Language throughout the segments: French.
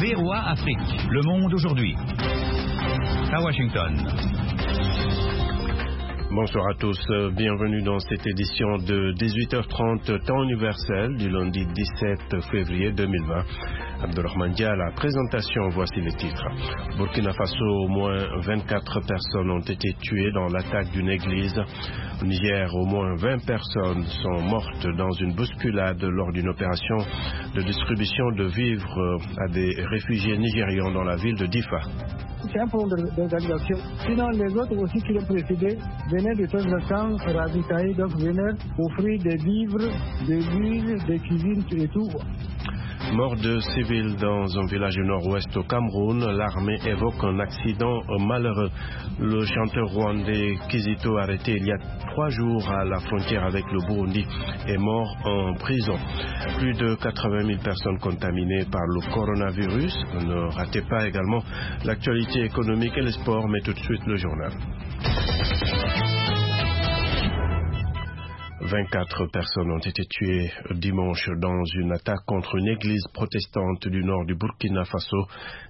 VOA Afrique, le monde aujourd'hui. À Washington. Bonsoir à tous, bienvenue dans cette édition de 18h30 temps universel du lundi 17 février 2020. Abdelrahman Dia, la présentation, voici les titres. Burkina Faso, au moins 24 personnes ont été tuées dans l'attaque d'une église. Au Niger, au moins 20 personnes sont mortes dans une bousculade lors d'une opération de distribution de vivres à des réfugiés nigérians dans la ville de Difa. C'est un problème d'organisation. Sinon, les autres aussi qui l'ont précédé venaient de temps en temps ravitailler, donc venaient offrir des vivres, de l'huile, des cuisines et tout. Mort de civils dans un village nord-ouest au Cameroun, l'armée évoque un accident malheureux. Le chanteur rwandais Kizito, arrêté il y a 3 jours à la frontière avec le Burundi, est mort en prison. Plus de 80 000 personnes contaminées par le coronavirus. Ne ratez pas également l'actualité économique et les sports, mais tout de suite le journal. 24 personnes ont été tuées dimanche dans une attaque contre une église protestante du nord du Burkina Faso.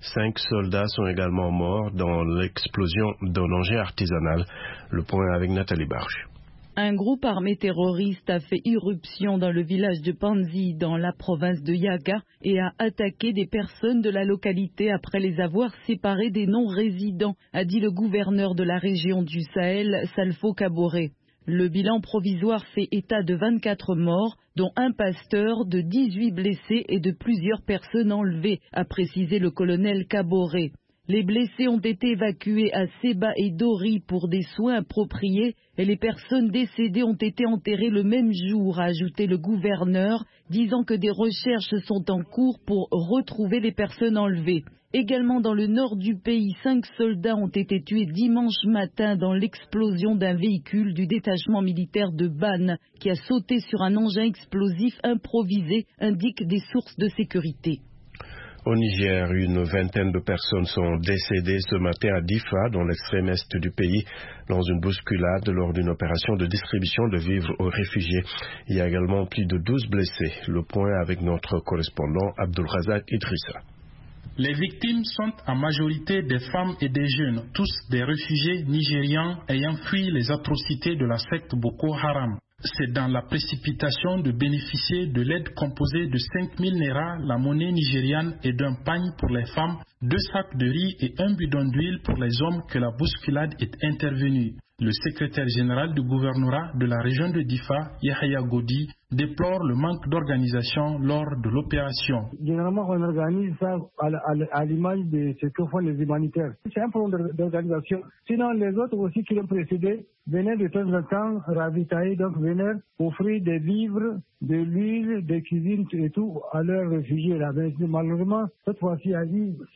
5 soldats sont également morts dans l'explosion d'un engin artisanal. Le point avec Nathalie Barge. Un groupe armé terroriste a fait irruption dans le village de Panzi, dans la province de Yaga, et a attaqué des personnes de la localité après les avoir séparés des non-résidents, a dit le gouverneur de la région du Sahel, Salfo Kaboré. Le bilan provisoire fait état de 24 morts, dont un pasteur, de 18 blessés et de plusieurs personnes enlevées, a précisé le colonel Kaboré. Les blessés ont été évacués à Seba et Dori pour des soins appropriés et les personnes décédées ont été enterrées le même jour, a ajouté le gouverneur, disant que des recherches sont en cours pour retrouver les personnes enlevées. Également dans le nord du pays, 5 soldats ont été tués dimanche matin dans l'explosion d'un véhicule du détachement militaire de Ban qui a sauté sur un engin explosif improvisé, indiquent des sources de sécurité. Au Niger, une vingtaine de personnes sont décédées ce matin à Difa, dans l'extrême est du pays, dans une bousculade lors d'une opération de distribution de vivres aux réfugiés. Il y a également plus de 12 blessés. Le point avec notre correspondant Abdulrazak Idrissa. Les victimes sont en majorité des femmes et des jeunes, tous des réfugiés nigérians ayant fui les atrocités de la secte Boko Haram. C'est dans la précipitation de bénéficier de l'aide composée de 5 000 naira, la monnaie nigériane, et d'un pagne pour les femmes, 2 sacs de riz et un bidon d'huile pour les hommes que la bousculade est intervenue. Le secrétaire général du gouvernorat de la région de Difa, Yahya Godi, déplore le manque d'organisation lors de l'opération. Généralement, on organise ça à l'image de ce que font les humanitaires. C'est un problème d'organisation. Sinon, les autres aussi qui l'ont précédé venaient de temps en temps ravitailler, donc venaient offrir des vivres, de l'huile, des cuisines et tout à leurs réfugiés là. Mais malheureusement, cette fois-ci, il y a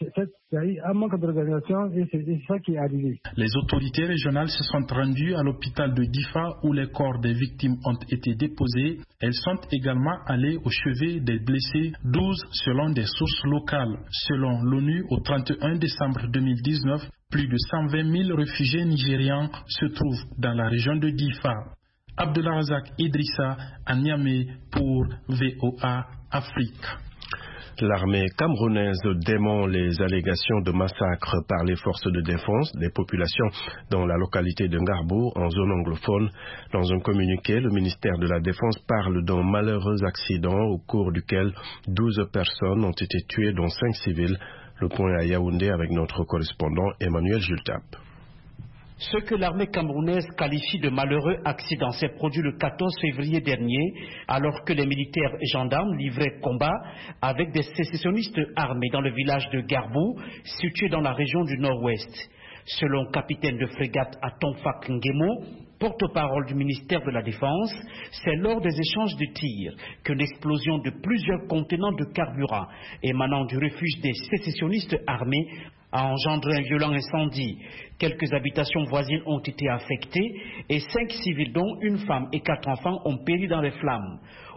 eu un manque d'organisation et c'est ça qui est arrivé. Les autorités régionales se sont rendues à l'hôpital de Difa où les corps des victimes ont été déposés. Elles sont également allées au chevet des blessés, 12 selon des sources locales. Selon l'ONU, au 31 décembre 2019, plus de 120 000 réfugiés nigérians se trouvent dans la région de Difa. Abdelrazak Idrissa à Niamey pour VOA Afrique. L'armée camerounaise dément les allégations de massacre par les forces de défense des populations dans la localité de Ngarbou, en zone anglophone. Dans un communiqué, le ministère de la Défense parle d'un malheureux accident au cours duquel 12 personnes ont été tuées, dont 5 civils. Le point à Yaoundé avec notre correspondant Emmanuel Jultap. Ce que l'armée camerounaise qualifie de malheureux accident s'est produit le 14 février dernier, alors que les militaires et gendarmes livraient combat avec des sécessionnistes armés dans le village de Garbou, situé dans la région du Nord-Ouest. Selon capitaine de frégate Atonfak Ngemo, porte-parole du ministère de la Défense, c'est lors des échanges de tirs que l'explosion de plusieurs contenants de carburant émanant du refuge des sécessionnistes armés a engendré un violent incendie. Quelques habitations voisines ont été affectées et 5 civils, dont une femme et 4 enfants, ont péri dans les flammes.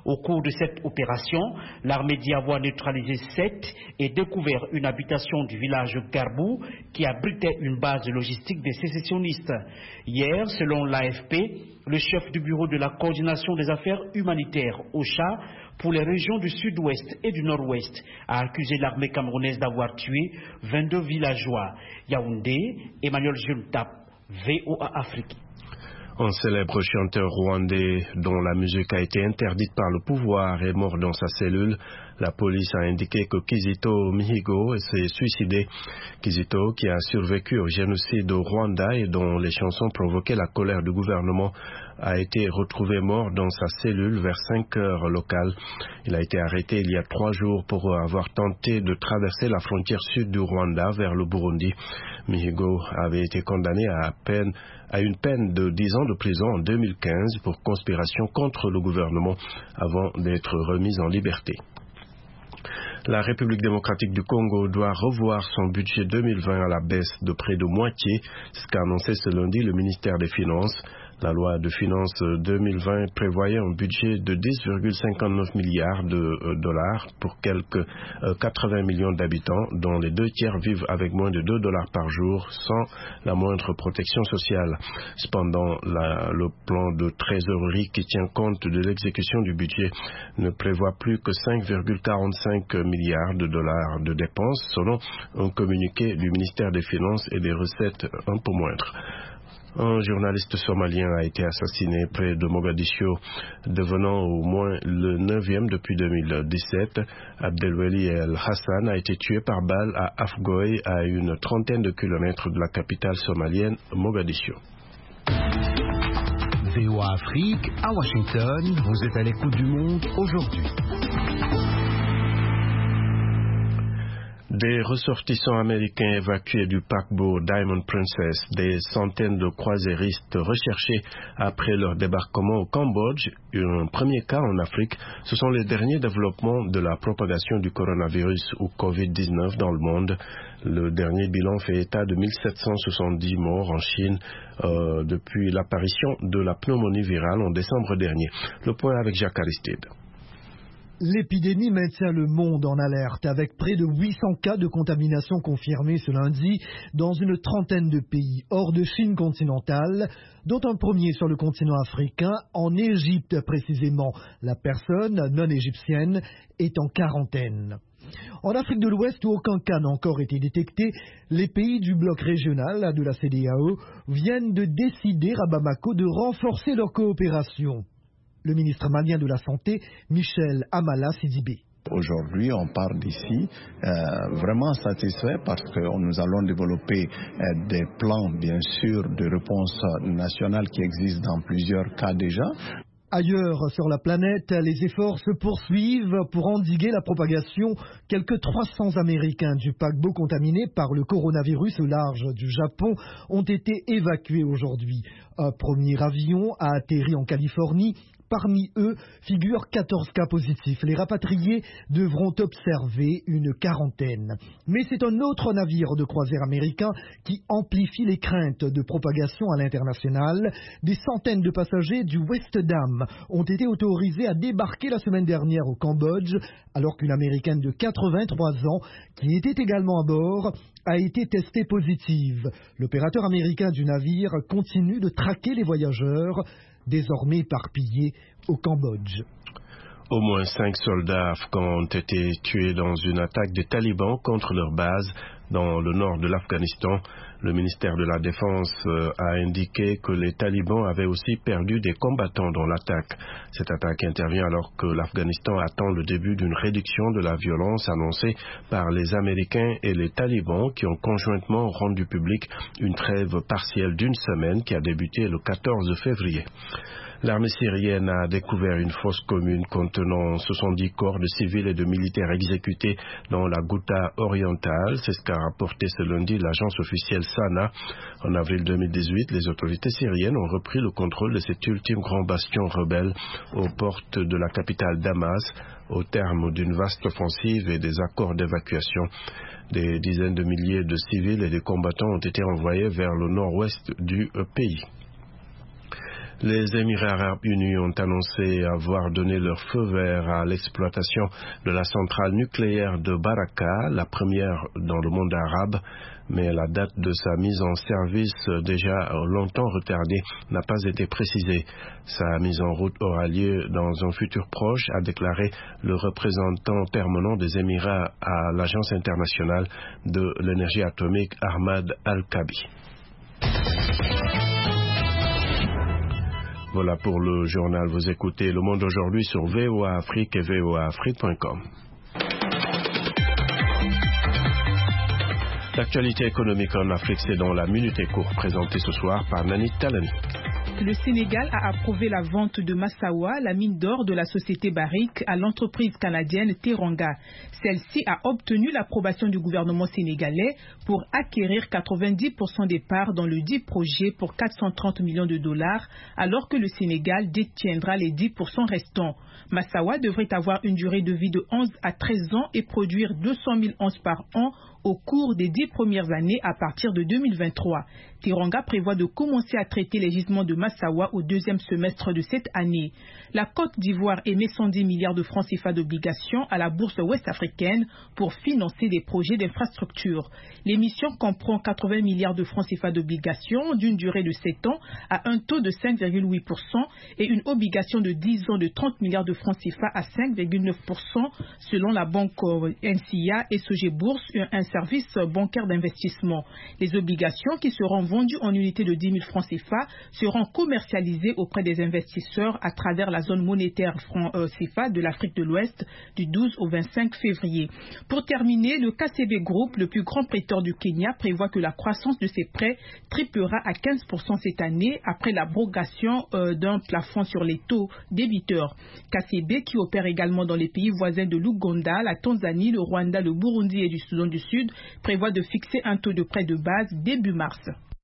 Au cours de cette opération, l'armée dit avoir neutralisé 7 et découvert une habitation du village Garbou qui abritait une base logistique des sécessionnistes. Hier, selon l'AFP, le chef du bureau de la coordination des affaires humanitaires, OCHA, pour les régions du sud-ouest et du nord-ouest, a accusé l'armée camerounaise d'avoir tué 22 villageois. Yaoundé, Emmanuel Juntap, VOA Afrique. Un célèbre chanteur rwandais dont la musique a été interdite par le pouvoir est mort dans sa cellule. La police a indiqué que Kizito Mihigo s'est suicidé. Kizito, qui a survécu au génocide au Rwanda et dont les chansons provoquaient la colère du gouvernement, a été retrouvé mort dans sa cellule vers 5 heures locales. Il a été arrêté il y a 3 jours pour avoir tenté de traverser la frontière sud du Rwanda vers le Burundi. Mihigo avait été condamné à une peine de 10 ans de prison en 2015 pour conspiration contre le gouvernement avant d'être remis en liberté. La République démocratique du Congo doit revoir son budget 2020 à la baisse de près de moitié, ce qu'a annoncé ce lundi le ministère des Finances. La loi de finances 2020 prévoyait un budget de 10,59 milliards de dollars pour quelques 80 millions d'habitants, dont les 2 tiers vivent avec moins de 2 dollars par jour, sans la moindre protection sociale. Cependant, le plan de trésorerie qui tient compte de l'exécution du budget ne prévoit plus que 5,45 milliards de dollars de dépenses, selon un communiqué du ministère des Finances et des Recettes un peu moindres. Un journaliste somalien a été assassiné près de Mogadiscio, devenant au moins le 9e depuis 2017. Abdelweli El Hassan a été tué par balle à Afgoye, à une trentaine de kilomètres de la capitale somalienne, Mogadiscio. VOA Afrique, à Washington, vous êtes à l'écoute du monde aujourd'hui. Des ressortissants américains évacués du paquebot Diamond Princess, des centaines de croisiéristes recherchés après leur débarquement au Cambodge, un premier cas en Afrique, ce sont les derniers développements de la propagation du coronavirus ou Covid-19 dans le monde. Le dernier bilan fait état de 1770 morts en Chine depuis l'apparition de la pneumonie virale en décembre dernier. Le point avec Jacques Aristide. L'épidémie maintient le monde en alerte avec près de 800 cas de contamination confirmés ce lundi dans une trentaine de pays hors de Chine continentale, dont un premier sur le continent africain, en Égypte précisément. La personne non égyptienne est en quarantaine. En Afrique de l'Ouest, où aucun cas n'a encore été détecté, les pays du bloc régional de la CEDEAO viennent de décider à Bamako de renforcer leur coopération. Le ministre malien de la Santé, Michel Amala Sidibé. Aujourd'hui, on part d'ici vraiment satisfait parce que nous allons développer des plans, bien sûr, de réponse nationale qui existent dans plusieurs cas déjà. Ailleurs sur la planète, les efforts se poursuivent pour endiguer la propagation. Quelques 300 Américains du paquebot contaminé par le coronavirus au large du Japon ont été évacués aujourd'hui. Un premier avion a atterri en Californie. Parmi eux figurent 14 cas positifs. Les rapatriés devront observer une quarantaine. Mais c'est un autre navire de croisière américain qui amplifie les craintes de propagation à l'international. Des centaines de passagers du West Dam ont été autorisés à débarquer la semaine dernière au Cambodge, alors qu'une Américaine de 83 ans, qui était également à bord, a été testée positive. L'opérateur américain du navire continue de traquer les voyageurs, désormais éparpillés au Cambodge. Au moins 5 soldats afghans ont été tués dans une attaque des talibans contre leur base dans le nord de l'Afghanistan. Le ministère de la Défense a indiqué que les talibans avaient aussi perdu des combattants dans l'attaque. Cette attaque intervient alors que l'Afghanistan attend le début d'une réduction de la violence annoncée par les Américains et les talibans qui ont conjointement rendu public une trêve partielle d'1 semaine qui a débuté le 14 février. L'armée syrienne a découvert une fosse commune contenant 70 corps de civils et de militaires exécutés dans la Ghouta orientale. C'est ce qu'a rapporté ce lundi l'agence officielle Sana. En avril 2018, les autorités syriennes ont repris le contrôle de cet ultime grand bastion rebelle aux portes de la capitale Damas, au terme d'une vaste offensive et des accords d'évacuation. Des dizaines de milliers de civils et de combattants ont été envoyés vers le nord-ouest du pays. Les Émirats arabes unis ont annoncé avoir donné leur feu vert à l'exploitation de la centrale nucléaire de Baraka, la première dans le monde arabe, mais la date de sa mise en service, déjà longtemps retardée, n'a pas été précisée. Sa mise en route aura lieu dans un futur proche, a déclaré le représentant permanent des Émirats à l'Agence internationale de l'énergie atomique, Ahmad Al-Kabi. Voilà pour le journal. Vous écoutez Le Monde aujourd'hui sur VOA Afrique et voaafrique.com. L'actualité économique en Afrique, c'est dans la Minute Éco, présentée ce soir par Nani Talani. Le Sénégal a approuvé la vente de Massawa, la mine d'or de la société Barrick, à l'entreprise canadienne Teranga. Celle-ci a obtenu l'approbation du gouvernement sénégalais pour acquérir 90% des parts dans le dit projet pour 430 millions de dollars, alors que le Sénégal détiendra les 10% restants. Massawa devrait avoir une durée de vie de 11 à 13 ans et produire 200 000 onces par an au cours des 10 premières années à partir de 2023. Teranga prévoit de commencer à traiter les gisements de Massawa au deuxième semestre de cette année. La Côte d'Ivoire émet 110 milliards de francs CFA d'obligations à la bourse ouest-africaine pour financer des projets d'infrastructure. L'émission comprend 80 milliards de francs CFA d'obligations d'une durée de 7 ans à un taux de 5,8% et une obligation de 10 ans de 30 milliards de francs CFA à 5,9% selon la banque NCA et SOG Bourse, un service bancaire d'investissement. Les obligations qui seront vendues en unités de 10 000 francs CFA seront commercialisées auprès des investisseurs à travers la zone monétaire franc CFA de l'Afrique de l'Ouest du 12 au 25 février. Pour terminer, le KCB Group, le plus grand prêteur du Kenya, prévoit que la croissance de ses prêts triplera à 15% cette année après l'abrogation d'un plafond sur les taux débiteurs. KCB, qui opère également dans les pays voisins de l'Ouganda, la Tanzanie, le Rwanda, le Burundi et du Soudan du Sud, prévoit de fixer un taux de prêt de base début mars.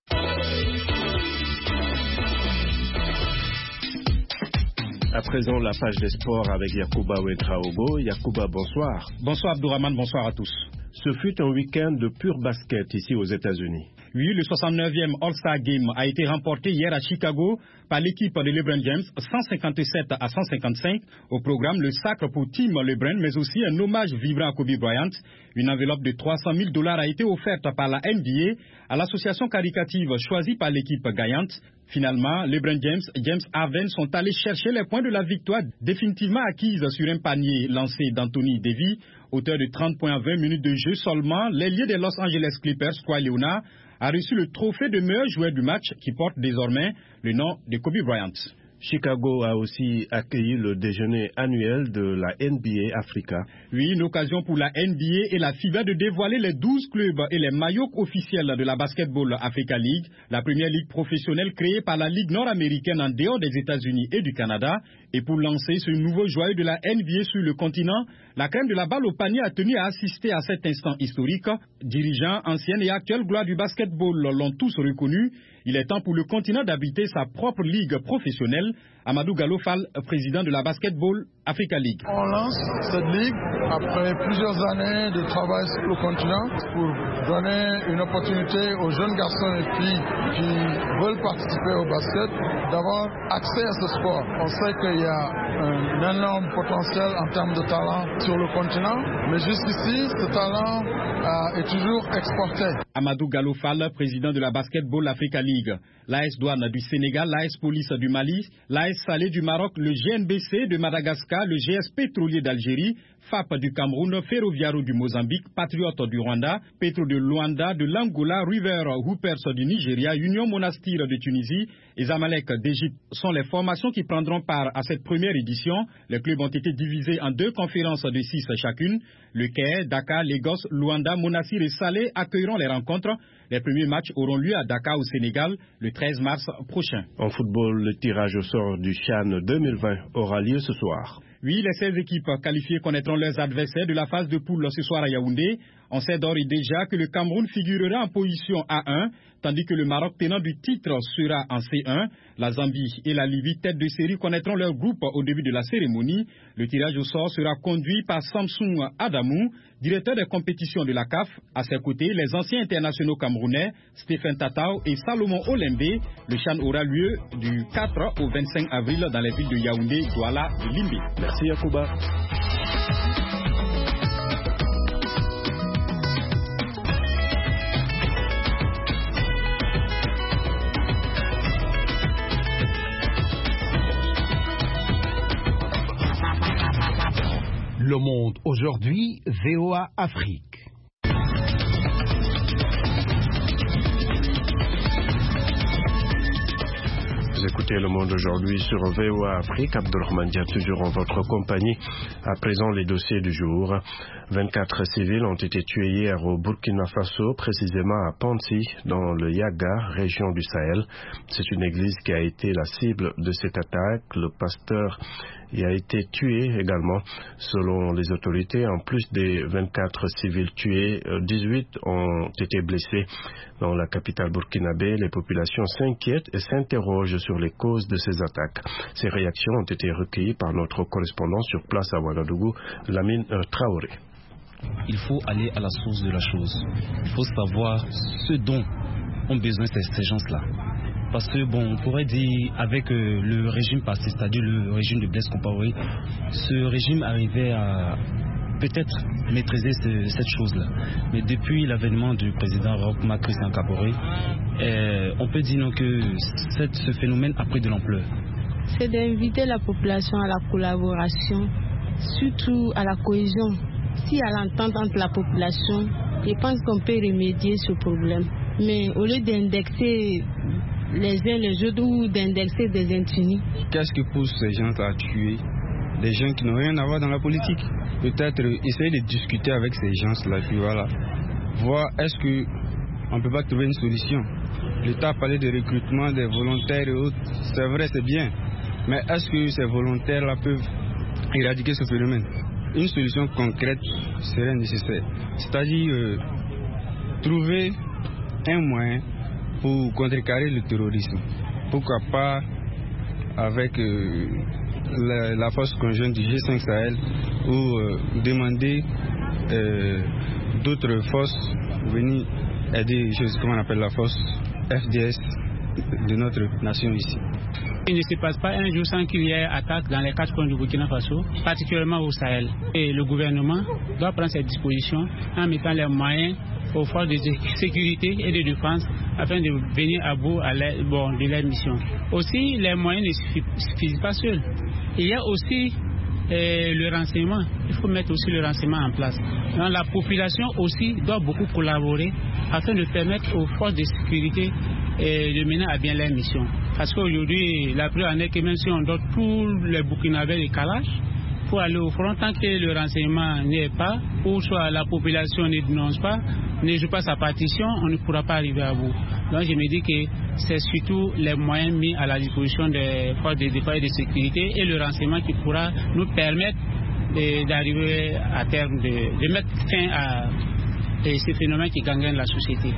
À présent, la page des sports avec Yacouba Ouedraogo. Yacouba, bonsoir. Bonsoir Abdourahmane, bonsoir à tous. Ce fut un week-end de pur basket ici aux États-Unis. Oui, le 69e All-Star Game a été remporté hier à Chicago par l'équipe de LeBron James, 157 à 155. Au programme, le sacre pour Team LeBron, mais aussi un hommage vibrant à Kobe Bryant. Une enveloppe de $300 000 a été offerte par la NBA à l'association caritative choisie par l'équipe gagnante. Finalement, LeBron James et James Harden sont allés chercher les points de la victoire définitivement acquise sur un panier lancé d'Anthony Davis. Auteur de 30 points en 20 minutes de jeu seulement, l'ailier des Los Angeles Clippers, Kawhi Leonard, a reçu le trophée de meilleur joueur du match qui porte désormais le nom de Kobe Bryant. Chicago a aussi accueilli le déjeuner annuel de la NBA Africa. Oui, une occasion pour la NBA et la FIBA de dévoiler les 12 clubs et les maillots officiels de la Basketball Africa League, la première ligue professionnelle créée par la Ligue nord-américaine en dehors des États-Unis et du Canada. Et pour lancer ce nouveau joyau de la NBA sur le continent, la crème de la balle au panier a tenu à assister à cet instant historique. Dirigeants, anciennes et actuelles gloires du basketball l'ont tous reconnu. Il est temps pour le continent d'habiter sa propre ligue professionnelle. Amadou Gallo Fall, président de la Basketball Africa League. On lance cette ligue après plusieurs années de travail sur le continent pour donner une opportunité aux jeunes garçons et filles qui veulent participer au basket d'avoir accès à ce sport. On sait qu'il y a un énorme potentiel en termes de talent sur le continent, mais jusqu'ici, ce talent est toujours exporté. Amadou Gallo Fall, président de la Basketball Africa League. L'AS Douane du Sénégal, l'AS Police du Mali, l'AS Salé du Maroc, le GNBC de Madagascar, le GS Pétrolier d'Algérie, FAP du Cameroun, Ferroviario du Mozambique, Patriote du Rwanda, Petro de Luanda, de l'Angola, River Hoopers du Nigeria, Union Monastir de Tunisie et Zamalek d'Égypte sont les formations qui prendront part à cette première édition. Les clubs ont été divisés en 2 conférences de 6 chacune. Le Caire, Dakar, Lagos, Luanda, Monastir et Salé accueilleront les rencontres. Les premiers matchs auront lieu à Dakar au Sénégal le 13 mars prochain. En football, le tirage au sort du CHAN 2020 aura lieu ce soir. Oui, les 16 équipes qualifiées connaîtront leurs adversaires de la phase de poule ce soir à Yaoundé. On sait d'ores et déjà que le Cameroun figurera en position A1, tandis que le Maroc tenant du titre sera en C1. La Zambie et la Libye, tête de série, connaîtront leur groupe au début de la cérémonie. Le tirage au sort sera conduit par Samsung Adamou, directeur des compétitions de la CAF. À ses côtés, les anciens internationaux camerounais, Stéphane Tatao et Salomon Olembe. Le CHAN aura lieu du 4 au 25 avril dans les villes de Yaoundé, Douala et Limbe. Merci Yacouba. Le Monde aujourd'hui, VOA Afrique. Vous écoutez Le Monde aujourd'hui sur VOA Afrique. Abdelrahman Dia toujours en votre compagnie. À présent, les dossiers du jour. 24 civils ont été tués hier au Burkina Faso, précisément à Panzi, dans le Yaga, région du Sahel. C'est une église qui a été la cible de cette attaque. Le pasteur y a été tué également. Selon les autorités, en plus des 24 civils tués, 18 ont été blessés. Dans la capitale burkinabé, les populations s'inquiètent et s'interrogent sur les causes de ces attaques. Ces réactions ont été recueillies par notre correspondant sur place à Ouagadougou, Lamine Traoré. Il faut aller à la source de la chose. Il faut savoir ce dont ont besoin ces gens-là. Parce que, on pourrait dire, avec le régime passé, c'est-à-dire le régime de Blaise Compaoré, ce régime arrivait à peut-être maîtriser cette chose-là. Mais depuis l'avènement du président Roch Marc Christian Kaboré, on peut dire non, que ce phénomène a pris de l'ampleur. C'est d'inviter la population à la collaboration, surtout à la cohésion. S'il y a l'entente entre la population, je pense qu'on peut remédier ce problème. Mais au lieu d'indexer les uns les autres ou d'indexer des infinis. Qu'est-ce qui pousse ces gens à tuer des gens qui n'ont rien à voir dans la politique? Peut-être essayer de discuter avec ces gens-là, puis voilà. Voir est-ce qu'on ne peut pas trouver une solution. L'État a parlé de recrutement des volontaires et autres. C'est vrai, c'est bien. Mais est-ce que ces volontaires-là peuvent éradiquer ce phénomène? Une solution concrète serait nécessaire. C'est-à-dire trouver un moyen pour contrecarrer le terrorisme. Pourquoi pas avec la force conjointe du G5 Sahel ou demander d'autres forces venir aider, comment on appelle la force FDS de notre nation ici. Il ne se passe pas un jour sans qu'il y ait attaque dans les 4 coins du Burkina Faso, particulièrement au Sahel. Et le gouvernement doit prendre ses dispositions en mettant les moyens aux forces de sécurité et de défense afin de venir à bout de leur mission. Aussi, les moyens ne suffisent pas seuls. Il y a aussi le renseignement. Il faut mettre aussi le renseignement en place. Donc, la population aussi doit beaucoup collaborer afin de permettre aux forces de sécurité de mener à bien leur mission. Parce qu'aujourd'hui, la preuve en est que même si on donne tous les Burkinabés des calages pour aller au front, tant que le renseignement n'y est pas, ou soit la population ne dénonce pas, ne joue pas sa partition, on ne pourra pas arriver à bout. Donc je me dis que c'est surtout les moyens mis à la disposition des forces de défense et de sécurité et le renseignement qui pourra nous permettre d'arriver à terme, de mettre fin à ces phénomènes qui gangrènent la société.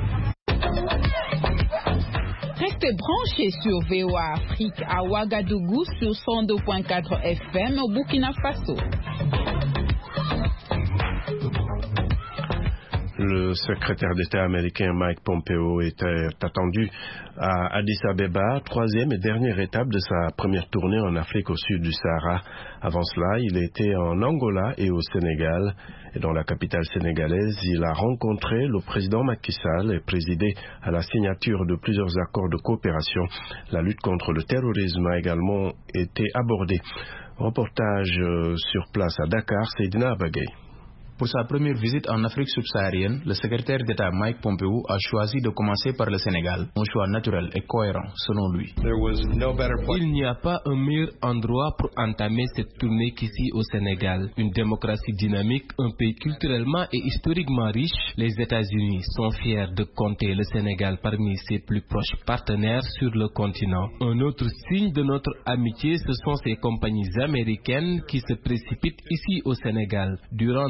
Restez branchés sur VOA Afrique à Ouagadougou sur 102.4 FM au Burkina Faso. Le secrétaire d'État américain Mike Pompeo était attendu à Addis Abeba, 3e et dernière étape de sa première tournée en Afrique au sud du Sahara. Avant cela, il était en Angola et au Sénégal. Et dans la capitale sénégalaise, il a rencontré le président Macky Sall et présidé à la signature de plusieurs accords de coopération. La lutte contre le terrorisme a également été abordée. Reportage sur place à Dakar, Seydina Abagay. Pour sa première visite en Afrique subsaharienne, le secrétaire d'État Mike Pompeo a choisi de commencer par le Sénégal, un choix naturel et cohérent selon lui. Il n'y a pas un meilleur endroit pour entamer cette tournée qu'ici au Sénégal. Une démocratie dynamique, un pays culturellement et historiquement riche, les États-Unis sont fiers de compter le Sénégal parmi ses plus proches partenaires sur le continent. Un autre signe de notre amitié, ce sont ces compagnies américaines qui se précipitent ici au Sénégal. Durant notre réunion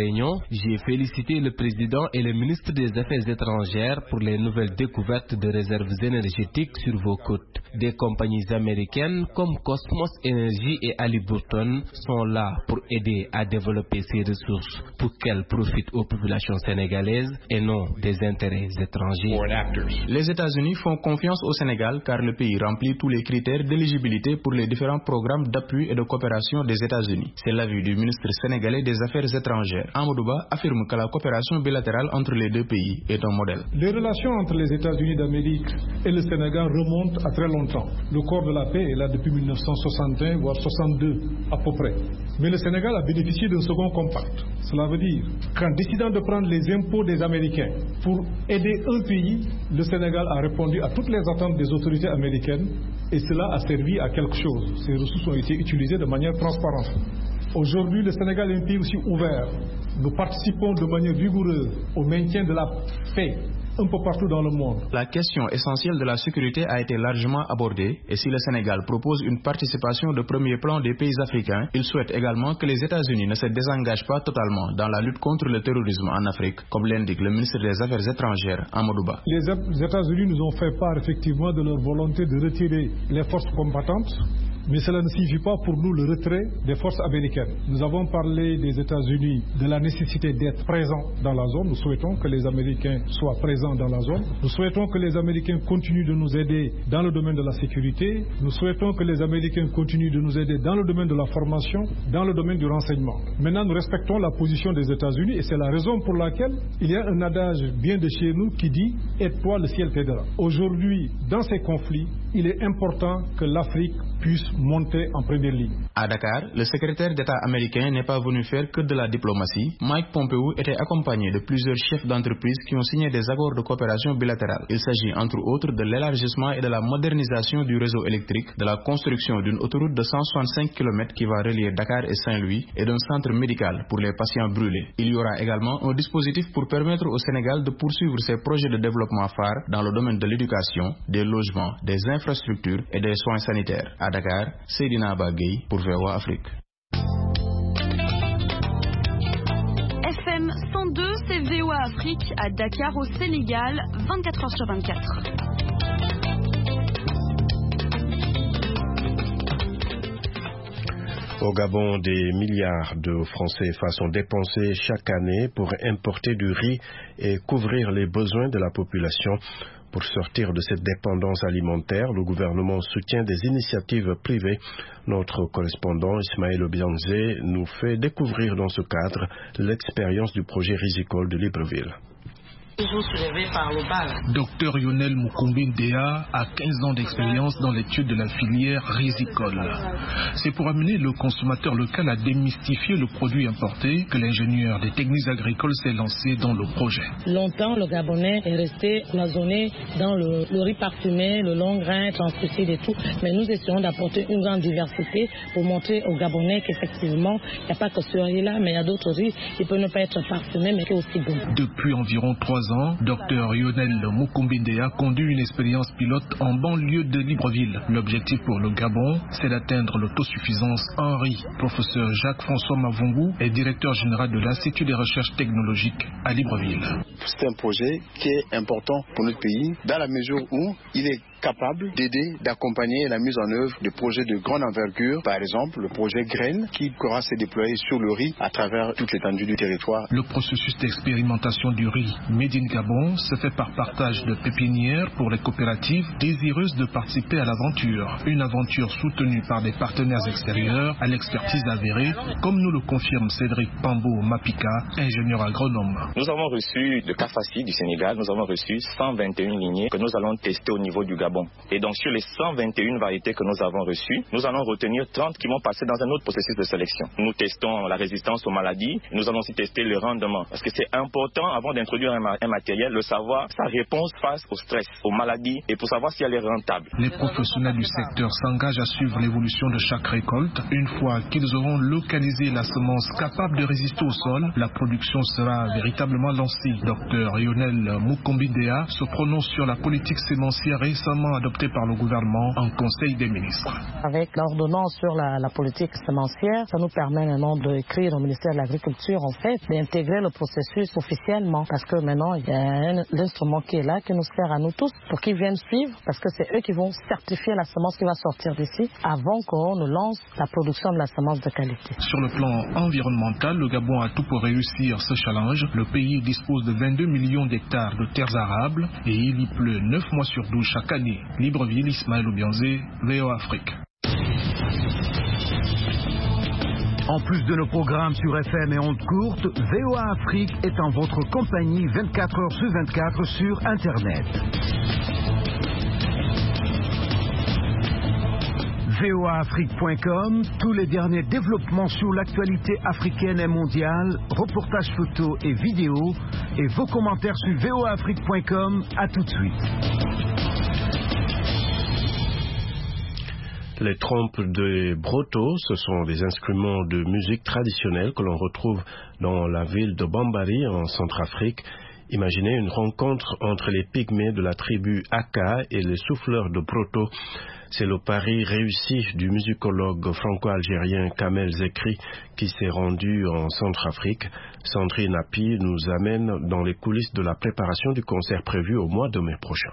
réunion, j'ai félicité le président et le ministre des Affaires étrangères pour les nouvelles découvertes de réserves énergétiques sur vos côtes. Des compagnies américaines comme Cosmos Energy et Halliburton sont là pour aider à développer ces ressources pour qu'elles profitent aux populations sénégalaises et non des intérêts étrangers. Les États-Unis font confiance au Sénégal car le pays remplit tous les critères d'éligibilité pour les différents programmes d'appui et de coopération des États-Unis. C'est l'avis du ministre sénégalais des Affaires étrangères. Amadou Ba affirme que la coopération bilatérale entre les deux pays est un modèle. Les relations entre les États-Unis d'Amérique et le Sénégal remontent à très longtemps. Le corps de la paix est là depuis 1961, voire 62 à peu près. Mais le Sénégal a bénéficié d'un second compact. Cela veut dire qu'en décidant de prendre les impôts des Américains pour aider un pays, le Sénégal a répondu à toutes les attentes des autorités américaines et cela a servi à quelque chose. Ces ressources ont été utilisées de manière transparente. Aujourd'hui, le Sénégal est un pays aussi ouvert. Nous participons de manière vigoureuse au maintien de la paix un peu partout dans le monde. La question essentielle de la sécurité a été largement abordée et si le Sénégal propose une participation de premier plan des pays africains, il souhaite également que les États-Unis ne se désengagent pas totalement dans la lutte contre le terrorisme en Afrique, comme l'indique le ministre des Affaires étrangères, Amadou Ba. Les États-Unis nous ont fait part effectivement de leur volonté de retirer les forces combattantes. Mais cela ne signifie pas pour nous le retrait des forces américaines. Nous avons parlé des États-Unis, de la nécessité d'être présents dans la zone. Nous souhaitons que les Américains soient présents dans la zone. Nous souhaitons que les Américains continuent de nous aider dans le domaine de la sécurité. Nous souhaitons que les Américains continuent de nous aider dans le domaine de la formation, dans le domaine du renseignement. Maintenant, nous respectons la position des États-Unis et c'est la raison pour laquelle il y a un adage bien de chez nous qui dit « Aide-toi, le ciel t'aidera ». Aujourd'hui, dans ces conflits, il est important que l'Afrique puisse monter en première ligne. À Dakar, le secrétaire d'État américain n'est pas venu faire que de la diplomatie. Mike Pompeo était accompagné de plusieurs chefs d'entreprise qui ont signé des accords de coopération bilatérale. Il s'agit entre autres de l'élargissement et de la modernisation du réseau électrique, de la construction d'une autoroute de 165 km qui va relier Dakar et Saint-Louis et d'un centre médical pour les patients brûlés. Il y aura également un dispositif pour permettre au Sénégal de poursuivre ses projets de développement phares dans le domaine de l'éducation, des logements, des infrastructures et des soins sanitaires. À Dakar, Seydina Bagay pour VOA Afrique. FM 102, c'est VOA Afrique à Dakar au Sénégal, 24h sur 24. Au Gabon, des milliards de francs CFA sont dépensés chaque année pour importer du riz et couvrir les besoins de la population. Pour sortir de cette dépendance alimentaire, le gouvernement soutient des initiatives privées. Notre correspondant Ismaël Obianzé nous fait découvrir dans ce cadre l'expérience du projet risicole de Libreville. Docteur Lionel Mukumbindea a 15 ans d'expérience dans l'étude de la filière risicole. C'est pour amener le consommateur local à démystifier le produit importé que l'ingénieur des techniques agricoles s'est lancé dans le projet. Longtemps, le Gabonais est resté cloisonné dans le riz parfumé, le long grain, translucide et tout. Mais nous essayons d'apporter une grande diversité pour montrer aux Gabonais qu'effectivement, il n'y a pas que ce riz-là, mais il y a d'autres riz qui peuvent ne pas être parfumés, mais qui sont aussi bons. Depuis environ 3 ans, Dr Lionel Mukumbindea conduit une expérience pilote en banlieue de Libreville. L'objectif pour le Gabon, c'est d'atteindre l'autosuffisance en riz. Professeur Jacques-François Mavungu est directeur général de l'Institut des recherches technologiques à Libreville. C'est un projet qui est important pour notre pays dans la mesure où il est capable d'aider, d'accompagner la mise en œuvre de projets de grande envergure, par exemple le projet Graines qui pourra se déployer sur le riz à travers toute l'étendue du territoire. Le processus d'expérimentation du riz Made in Gabon se fait par partage de pépinières pour les coopératives désireuses de participer à l'aventure. Une aventure soutenue par des partenaires extérieurs à l'expertise avérée, comme nous le confirme Cédric Pambo Mapika, ingénieur agronome. Nous avons reçu de Kafassi du Sénégal, nous avons reçu 121 lignées que nous allons tester au niveau du Gabon. Et donc sur les 121 variétés que nous avons reçues, nous allons retenir 30 qui vont passer dans un autre processus de sélection. Nous testons la résistance aux maladies, nous allons aussi tester le rendement. Parce que c'est important, avant d'introduire un matériel, de savoir sa réponse face au stress, aux maladies, et pour savoir si elle est rentable. Les professionnels du secteur s'engagent à suivre l'évolution de chaque récolte. Une fois qu'ils auront localisé la semence capable de résister au sol, la production sera véritablement lancée. Dr Lionel Mukumbindea se prononce sur la politique sémencière récemment finalement adopté par le gouvernement en Conseil des ministres. Avec l'ordonnance sur la politique sémencière, ça nous permet maintenant d'écrire au ministère de l'Agriculture, en fait, d'intégrer le processus officiellement. Parce que maintenant, il y a l'instrument qui est là, qui nous sert à nous tous, pour qu'ils viennent suivre, parce que c'est eux qui vont certifier la semence qui va sortir d'ici, avant qu'on ne lance la production de la semence de qualité. Sur le plan environnemental, le Gabon a tout pour réussir ce challenge. Le pays dispose de 22 millions d'hectares de terres arables et il y pleut 9 mois sur 12 chaque année. Libreville, Ismaël Oubianzé, VOA Afrique. En plus de nos programmes sur FM et ondes courtes, VOA Afrique est en votre compagnie 24 heures sur 24 sur Internet. voaafrique.com, tous les derniers développements sur l'actualité africaine et mondiale, reportages photos et vidéos, et vos commentaires sur voaafrique.com. À tout de suite. Les trompes de Broto, ce sont des instruments de musique traditionnels que l'on retrouve dans la ville de Bambari en Centrafrique. Imaginez une rencontre entre les pygmées de la tribu Aka et les souffleurs de Broto. C'est le pari réussi du musicologue franco-algérien Kamel Zekri qui s'est rendu en Centrafrique. Sandrine Api nous amène dans les coulisses de la préparation du concert prévu au mois de mai prochain.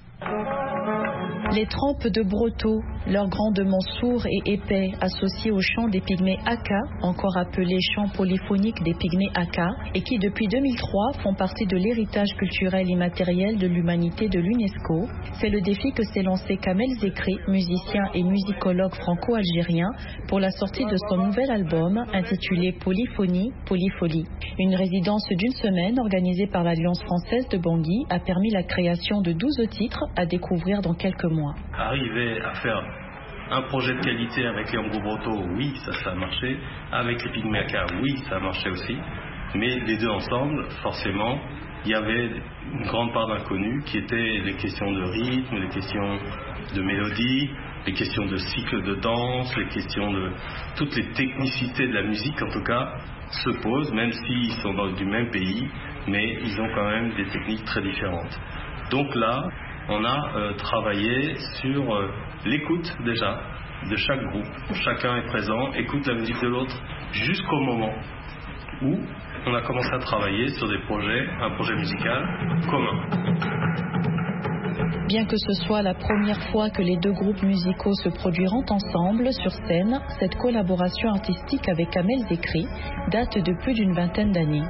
Les trompes de Broto, leur grandement sourd et épais, associés au chant des pygmées Aka, encore appelé chant polyphonique des pygmées Aka, et qui depuis 2003 font partie de l'héritage culturel immatériel de l'humanité de l'UNESCO, c'est le défi que s'est lancé Kamel Zekri, musicien et musicologue franco-algérien, pour la sortie de son nouvel album intitulé Polyphonie, Polyfolie. Une résidence d'une semaine organisée par l'Alliance française de Bangui a permis la création de 12 titres à découvrir dans quelques mois. Arriver à faire un projet de qualité avec les Ambo Broto, oui, ça a marché. Avec les Pygmées Aka, oui, ça a marché aussi. Mais les deux ensemble, forcément, il y avait une grande part d'inconnus qui étaient les questions de rythme, les questions de mélodie, les questions de cycle de danse, les questions de toutes les technicités de la musique, en tout cas, se posent, même s'ils sont du même pays, mais ils ont quand même des techniques très différentes. Donc là, on a travaillé sur l'écoute déjà de chaque groupe. Chacun est présent, écoute la musique de l'autre jusqu'au moment où on a commencé à travailler sur des projets, un projet musical commun. Bien que ce soit la première fois que les deux groupes musicaux se produiront ensemble sur scène, cette collaboration artistique avec Kamel Zekri date de plus d'une vingtaine d'années.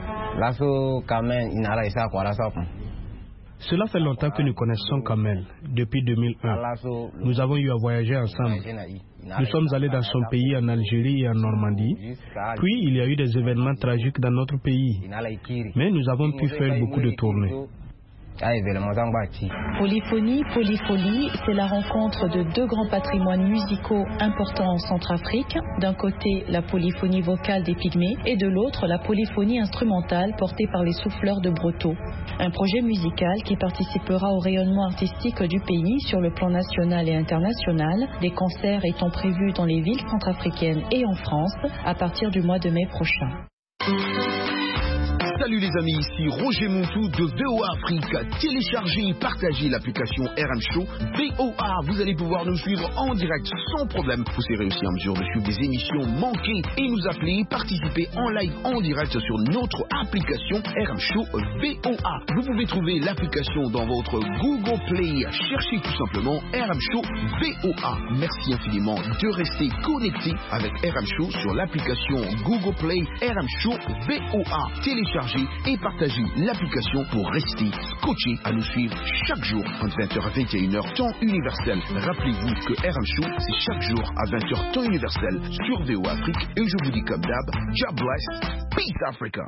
Cela fait longtemps que nous connaissons Kamel, depuis 2001. Nous avons eu à voyager ensemble. Nous sommes allés dans son pays, en Algérie et en Normandie. Puis il y a eu des événements tragiques dans notre pays. Mais nous avons pu faire beaucoup de tournées. Polyphonie, Polyfolie, c'est la rencontre de deux grands patrimoines musicaux importants en Centrafrique. D'un côté, la polyphonie vocale des Pygmées et de l'autre, la polyphonie instrumentale portée par les souffleurs de Broto. Un projet musical qui participera au rayonnement artistique du pays sur le plan national et international, des concerts étant prévus dans les villes centrafricaines et en France à partir du mois de mai prochain. Salut les amis, ici Roger Montou de VOA Afrique. Téléchargez et partagez l'application RM Show VOA. Vous allez pouvoir nous suivre en direct sans problème. Vous serez aussi en mesure de suivre des émissions manquées et nous appeler, participer en live en direct sur notre application RM Show VOA. Vous pouvez trouver l'application dans votre Google Play. Cherchez tout simplement RM Show VOA. Merci infiniment de rester connecté avec RM Show sur l'application Google Play RM Show VOA. Téléchargez et partagez l'application pour rester scotché à nous suivre chaque jour entre 20h à 21h temps universel. Rappelez-vous que RM Show c'est chaque jour à 20h temps universel sur VOA Afrique et je vous dis comme d'hab, God bless, peace Africa.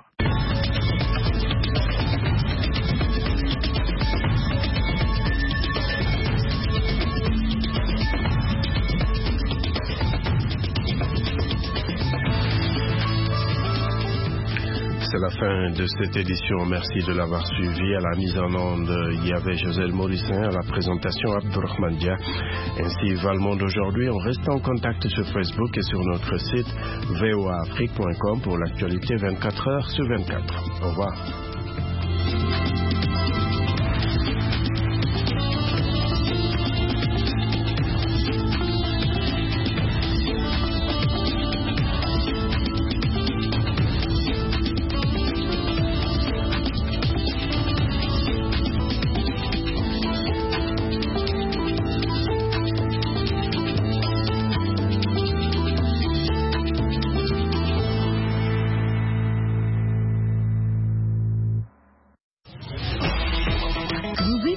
C'est la fin de cette édition. Merci de l'avoir suivi. À la mise en onde, il y avait Joselle Morissin, à la présentation Abdurrahman Dia. Ainsi va le monde aujourd'hui. On reste en contact sur Facebook et sur notre site voaafrique.com pour l'actualité 24 heures sur 24. Au revoir.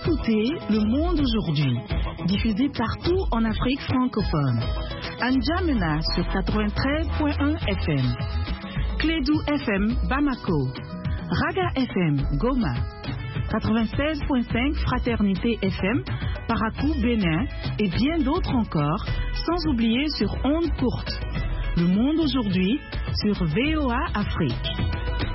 Écoutez Le Monde aujourd'hui, diffusé partout en Afrique francophone. N'Djamena sur 93.1 FM. Clédou FM Bamako. Raga FM Goma. 96.5 Fraternité FM, Parakou Bénin et bien d'autres encore, sans oublier sur ondes courtes. Le Monde aujourd'hui sur VOA Afrique.